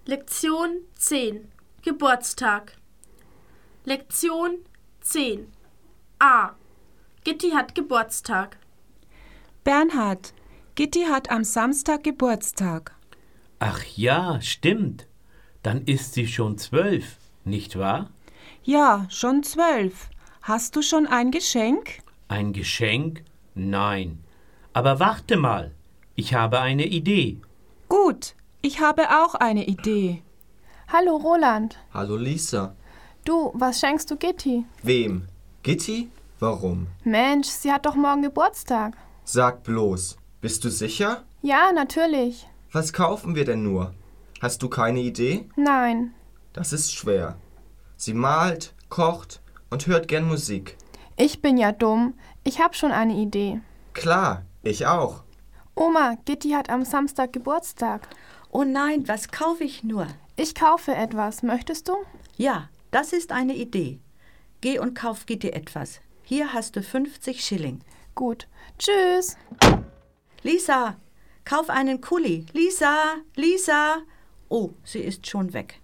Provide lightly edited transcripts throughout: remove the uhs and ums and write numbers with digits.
Lektion 10. Geburtstag. Lektion 10. A. Gitti hat Geburtstag. Bernhard, Gitti hat am Samstag Geburtstag. Ach ja, stimmt. Dann ist sie schon 12, nicht wahr? Ja, schon 12. Hast du schon ein Geschenk? Ein Geschenk? Nein. Aber warte mal, ich habe eine Idee. Gut, ich habe auch eine Idee. Hallo Roland. Hallo Lisa. Du, was schenkst du Gitti? Wem? Gitti? Warum? Mensch, sie hat doch morgen Geburtstag. Sag bloß. Bist du sicher? Ja, natürlich. Was kaufen wir denn nur? Hast du keine Idee? Nein. Das ist schwer. Sie malt, kocht und hört gern Musik. Ich bin ja dumm. Ich hab schon eine Idee. Klar, ich auch. Oma, Gitti hat am Samstag Geburtstag. Oh nein, was kaufe ich nur? Ich kaufe etwas. Möchtest du? Ja, das ist eine Idee. Geh und kauf Gitti etwas. Hier hast du 50 Schilling. Gut. Tschüss. Lisa, kauf einen Kuli. Lisa, Lisa. Oh, sie ist schon weg.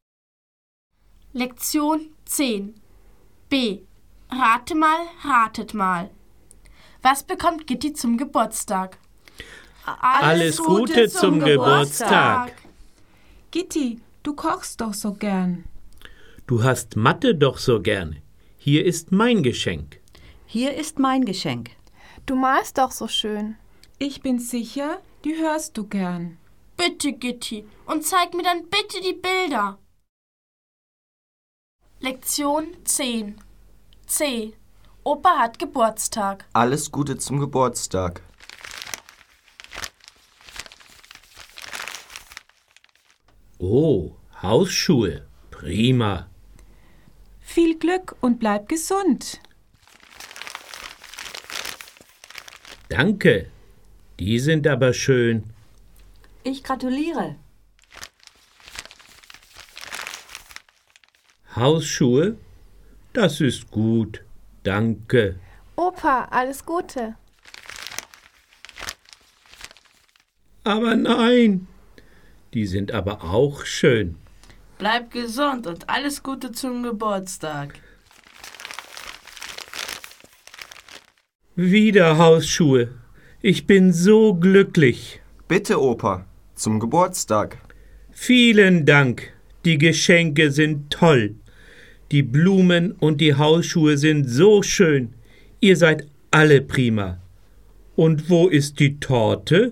Lektion 10. B. Rate mal, ratet mal. Was bekommt Gitti zum Geburtstag? Alles Gute zum Geburtstag. Gitti, du kochst doch so gern. Du hast Mathe doch so gerne. Hier ist mein Geschenk. Hier ist mein Geschenk. Du malst doch so schön. Ich bin sicher, die hörst du gern. Bitte, Gitti, und zeig mir dann bitte die Bilder. Lektion 10. C. Opa hat Geburtstag. Alles Gute zum Geburtstag. Oh, Hausschuhe. Prima. Viel Glück und bleib gesund. Danke. Die sind aber schön. Ich gratuliere. Hausschuhe? Das ist gut. Danke. Opa, alles Gute. Aber nein. Die sind aber auch schön. Bleib gesund und alles Gute zum Geburtstag. Wieder Hausschuhe. Ich bin so glücklich. Bitte, Opa, zum Geburtstag. Vielen Dank. Die Geschenke sind toll. Die Blumen und die Hausschuhe sind so schön. Ihr seid alle prima. Und wo ist die Torte?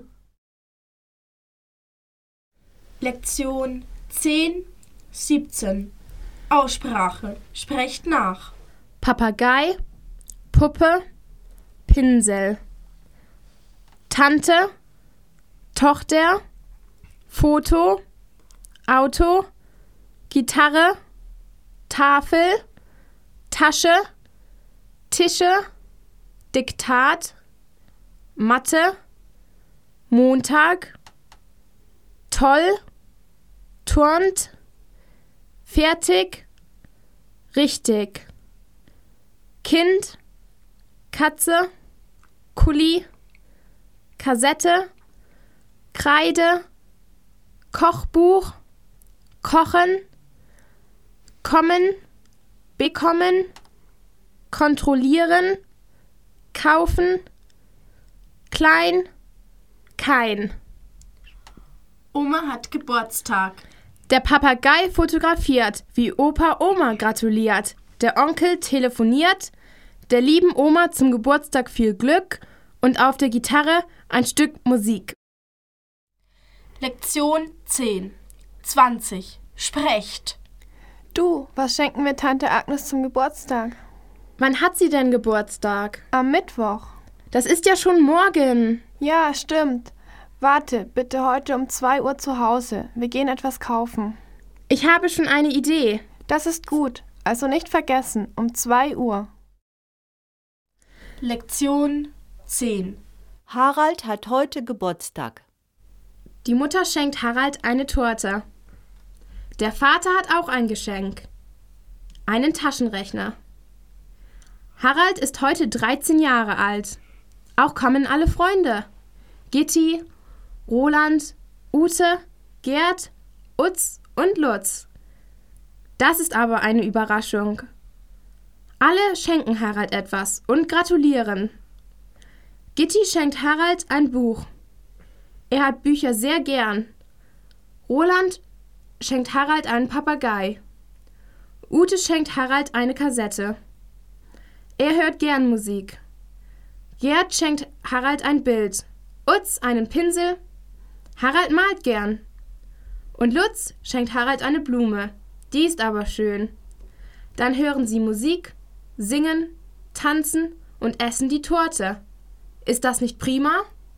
Lektion 10. 17. Aussprache. Sprecht nach. Papagei, Puppe, Pinsel. Tante, Tochter, Foto, Auto, Gitarre, Tafel, Tasche, Tische, Diktat, Mathe, Montag, toll, turnt, fertig, richtig, Kind, Katze, Kuli, Kassette, Kreide, Kochbuch, kochen, kommen, bekommen, kontrollieren, kaufen, klein, kein. Oma hat Geburtstag. Der Papagei fotografiert, wie Opa Oma gratuliert. Der Onkel telefoniert, der lieben Oma zum Geburtstag viel Glück und auf der Gitarre ein Stück Musik. Lektion 10. 20. Sprecht. Du, was schenken wir Tante Agnes zum Geburtstag? Wann hat sie denn Geburtstag? Am Mittwoch. Das ist ja schon morgen. Ja, stimmt. Warte, bitte heute um 2 Uhr zu Hause. Wir gehen etwas kaufen. Ich habe schon eine Idee. Das ist gut. Also nicht vergessen, um 2 Uhr. Lektion 10. Harald hat heute Geburtstag. Die Mutter schenkt Harald eine Torte. Der Vater hat auch ein Geschenk. Einen Taschenrechner. Harald ist heute 13 Jahre alt. Auch kommen alle Freunde. Gitti, Roland, Ute, Gerd, Utz und Lutz. Das ist aber eine Überraschung. Alle schenken Harald etwas und gratulieren. Gitti schenkt Harald ein Buch. Er hat Bücher sehr gern. Roland schenkt Harald einen Papagei. Ute schenkt Harald eine Kassette. Er hört gern Musik. Gerd schenkt Harald ein Bild. Utz einen Pinsel. Harald malt gern. Und Lutz schenkt Harald eine Blume. Die ist aber schön. Dann hören sie Musik, singen, tanzen und essen die Torte. Ist das nicht prima?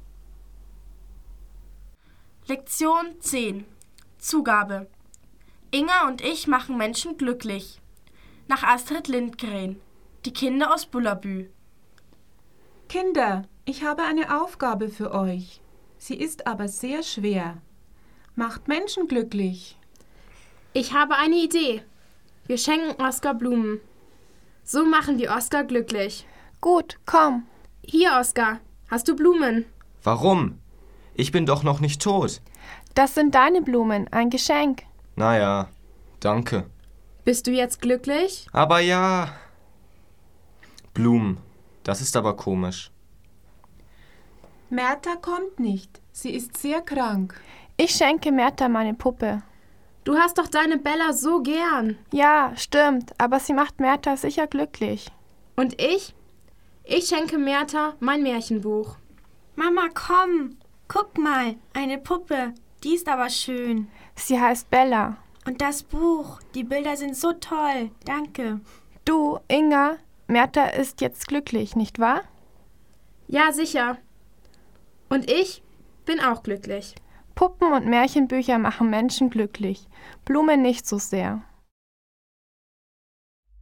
Lektion 10. Zugabe. Inga und ich machen Menschen glücklich. Nach Astrid Lindgren. Die Kinder aus Bullabü. Kinder, ich habe eine Aufgabe für euch. Sie ist aber sehr schwer. Macht Menschen glücklich. Ich habe eine Idee. Wir schenken Oskar Blumen. So machen wir Oskar glücklich. Gut, komm. Hier, Oskar, hast du Blumen? Warum? Ich bin doch noch nicht tot. Das sind deine Blumen, ein Geschenk. Naja, danke. Bist du jetzt glücklich? Aber ja. Blumen, das ist aber komisch. Märta kommt nicht. Sie ist sehr krank. Ich schenke Märta meine Puppe. Du hast doch deine Bella so gern. Ja, stimmt, aber sie macht Märta sicher glücklich. Und ich? Ich schenke Märta mein Märchenbuch. Mama, komm. Guck mal, eine Puppe. Die ist aber schön. Sie heißt Bella. Und das Buch, die Bilder sind so toll. Danke. Du, Inga, Märta ist jetzt glücklich, nicht wahr? Ja, sicher. Und ich bin auch glücklich. Puppen und Märchenbücher machen Menschen glücklich, Blumen nicht so sehr.